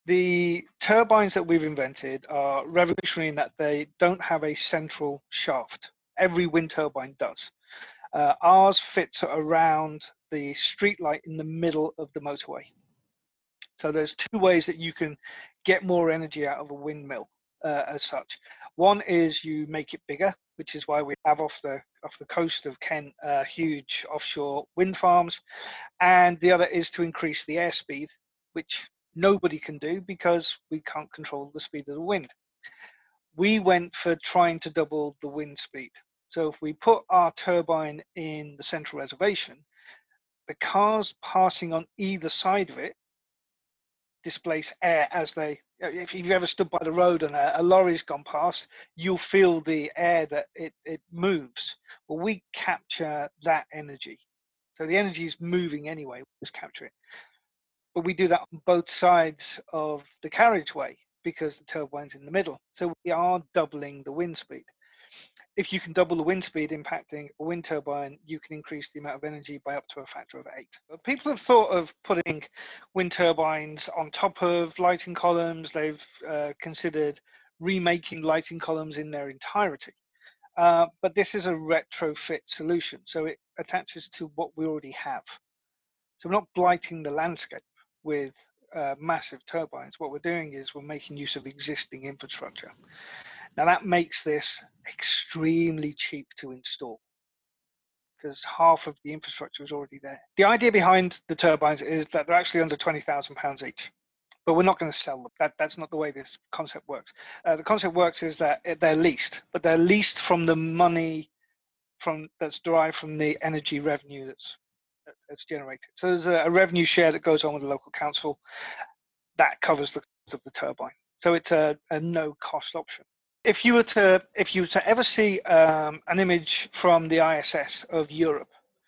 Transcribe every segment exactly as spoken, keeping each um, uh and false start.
The turbines that we've invented are revolutionary in that they don't have a central shaft. Every wind turbine does. Uh, ours fits around the streetlight in the middle of the motorway. So there's two ways that you can get more energy out of a windmill uh, as such. One is you make it bigger, which is why we have off the off the coast of Kent uh, huge offshore wind farms, and the other is to increase the airspeed, which nobody can do because we can't control the speed of the wind. We went for trying to double the wind speed. So if we put our turbine in the central reservation, the cars passing on either side of it displace air as they, if you've ever stood by the road and a, a lorry's gone past, you'll feel the air that it, it moves. Well, we capture that energy. So the energy is moving anyway, we just capture it. But we do that on both sides of the carriageway because the turbine's in the middle. So we are doubling the wind speed. If you can double the wind speed impacting a wind turbine, you can increase the amount of energy by up to a factor of eight. But people have thought of putting wind turbines on top of lighting columns. They've uh, considered remaking lighting columns in their entirety. Uh, but this is a retrofit solution. So it attaches to what we already have. So we're not blighting the landscape with uh, massive turbines. What we're doing is we're making use of existing infrastructure. Now that makes this extremely cheap to install because half of the infrastructure is already there. The idea behind the turbines is that they're actually under twenty thousand pounds each, but we're not going to sell them. That, that's not the way this concept works. Uh, the concept works is that they're leased, but they're leased from the money from that's derived from the energy revenue that's that's generated. So there's a, a revenue share that goes on with the local council that covers the cost of the turbine. So it's a, a no cost option. If you were to, if you were to ever see um, an image from the I S S of Europe,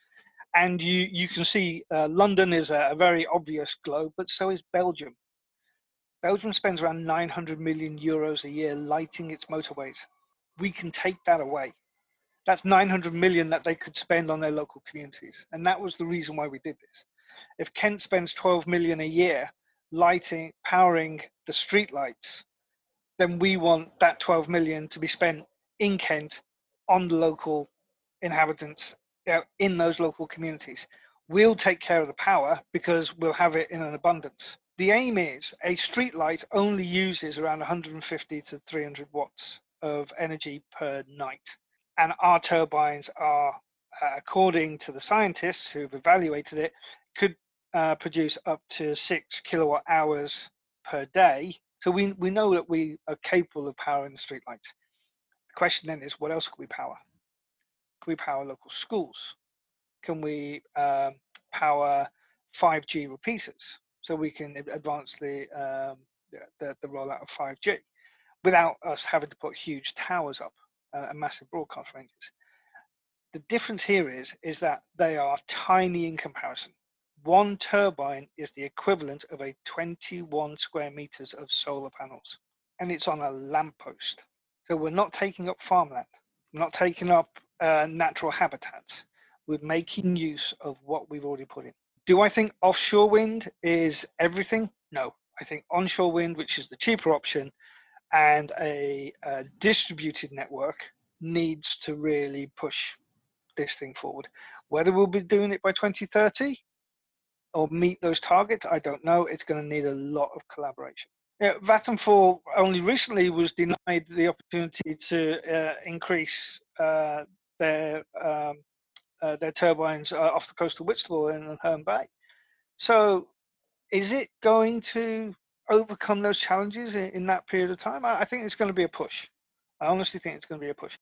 and you you can see uh, London is a, a very obvious globe, but so is Belgium. Belgium spends around nine hundred million euros a year lighting its motorways. We can take that away. That's nine hundred million that they could spend on their local communities, and that was the reason why we did this. If Kent spends twelve million a year lighting, powering the streetlights, then we want that twelve million to be spent in Kent on the local inhabitants, you know, in those local communities. We'll take care of the power because we'll have it in an abundance. The aim is a streetlight only uses around one hundred fifty to three hundred watts of energy per night. And our turbines are, uh, according to the scientists who've evaluated it, could uh, produce up to six kilowatt hours per day. So we, we know that we are capable of powering the streetlights. The question then is, what else can we power? Can we power local schools? Can we um, power five G repeaters so we can advance the, um, the, the rollout of five G without us having to put huge towers up uh, and massive broadcast ranges? The difference here is, is that they are tiny in comparison. One turbine is the equivalent of a twenty-one square meters of solar panels, and it's on a lamppost. So we're not taking up farmland. We're not taking up uh, natural habitats. We're making use of what we've already put in. Do I think offshore wind is everything? No. I think onshore wind, which is the cheaper option, and a, a distributed network needs to really push this thing forward. Whether we'll be doing it by twenty thirty or meet those targets, I don't know. It's going to need a lot of collaboration. Yeah, Vattenfall only recently was denied the opportunity to uh, increase uh, their um, uh, their turbines uh, off the coast of Whitstable and Herne Bay. So, is it going to overcome those challenges in, in that period of time? I, I think it's going to be a push. I honestly think it's going to be a push.